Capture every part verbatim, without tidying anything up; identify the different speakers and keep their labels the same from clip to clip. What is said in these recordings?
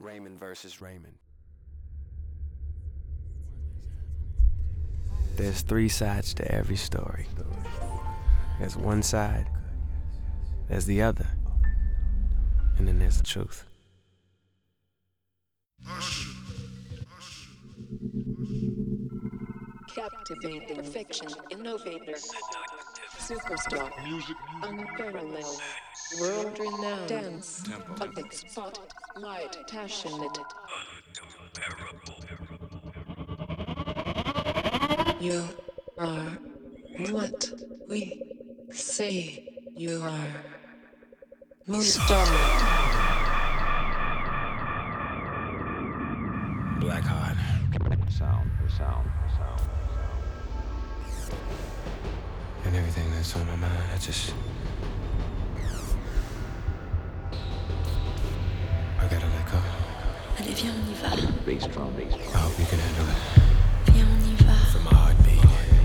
Speaker 1: Raymond versus Raymond. There's three sides to every story. There's one side, there's the other, and then there's the truth.
Speaker 2: Captivating perfection, innovator, superstar, music, unparalleled, world-renowned, dance, public spot, light, passionate, you are what we say you are. Mustar.
Speaker 1: Black Heart.
Speaker 3: Sound, sound, sound, sound.
Speaker 1: And everything that's on my mind, I just... I gotta let go.
Speaker 4: Allez, viens, on y va.
Speaker 3: Bass drum, bass drum.
Speaker 1: I hope you can handle it.
Speaker 4: Viens, on y va.
Speaker 1: From my heartbeat.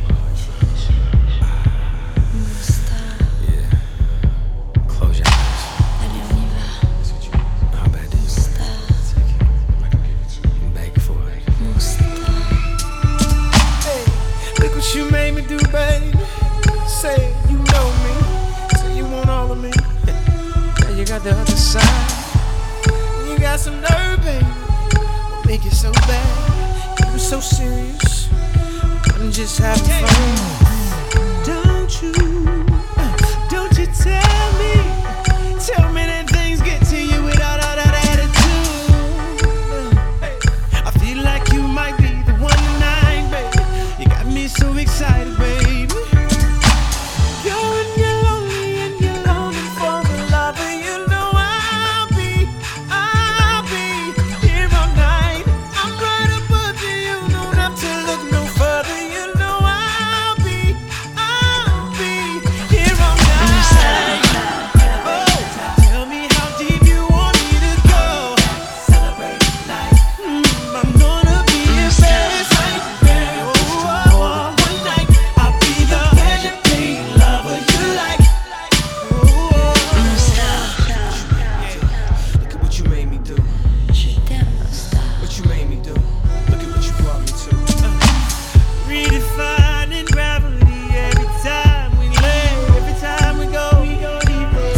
Speaker 4: Mustar.
Speaker 1: Yeah. Close your eyes.
Speaker 4: Allez, on y va.
Speaker 1: How bad do you
Speaker 4: Mustar.
Speaker 1: I'm begging for it.
Speaker 4: Mustar.
Speaker 1: Hey, look what you made me do, baby. Say you know me. Say you want all of me. Now you got the other side. You got some nerve, baby. What make it so bad? You were so serious. I'm just having fun. Don't you, don't you tell me, tell me that things get to you without all that attitude. I feel like you might be the one tonight, baby. You got me so excited, baby. You're and you're lonely and you're longing for the lover. You know I'll be, I'll be here all night. I'm right above you, you don't have to look no further. You know I'll be, I'll be here all night. Oh, tell me how deep you want me to go. Celebrate life. Mm, I'm gonna be your best night. Oh, oh, oh, one night I'll be the legendary lover you like. Oh, oh, oh. Look at what you made me do.
Speaker 4: Je t'aime, Mustar.
Speaker 1: What you made me do. Look at what you brought me to. Uh, redefining gravity every time we lay, every time we go, we go deeper.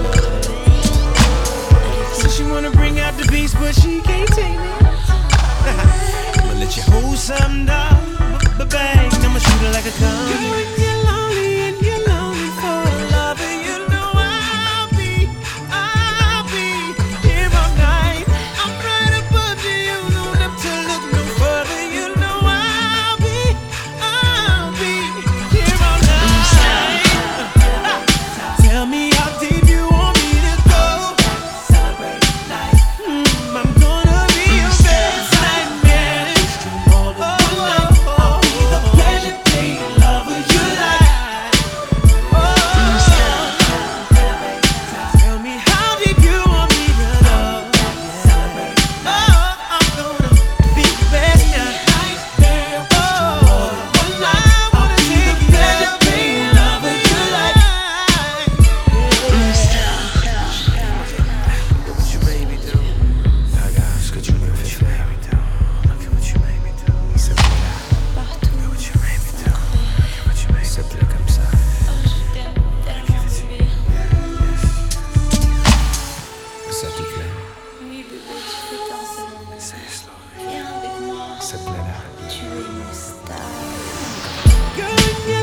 Speaker 1: So she wanna bring out the beast, but she can't tame it. I'ma let you hold something down, but bang, I'ma shoot her like a gun. Girl, when you're lonely and you're lonely for a lover, you know I'll be, I'll be here all night. I'm right above you, you don't have to look no further. You know I'll be, I'll be here all night. Tell me how deep you want me to go. Celebrate life. Mm, I'm gonna be your best nightmare. Oh, oh, oh, I'll be the legendary lover you like. Oh, tell me how deep you want me to go. Oh, I'm gonna be the best nightmare. Oh, I wanna take you legendary lover you like. Look at what you made me do. Look at what you made me do. Look at what you made me do. C'est pour là.
Speaker 4: Partout.
Speaker 1: Look at what you made me do. Look at what you made me do. C'est plus comme ça.
Speaker 4: Oh, je t'aime tellement, bébé.
Speaker 1: Ça te plaît?
Speaker 4: Oui, bébé, tu fais tant seulement.
Speaker 1: C'est slow.
Speaker 4: Viens avec moi.
Speaker 1: Ça te plaît là?
Speaker 4: Tu es Mustar.
Speaker 1: Girl,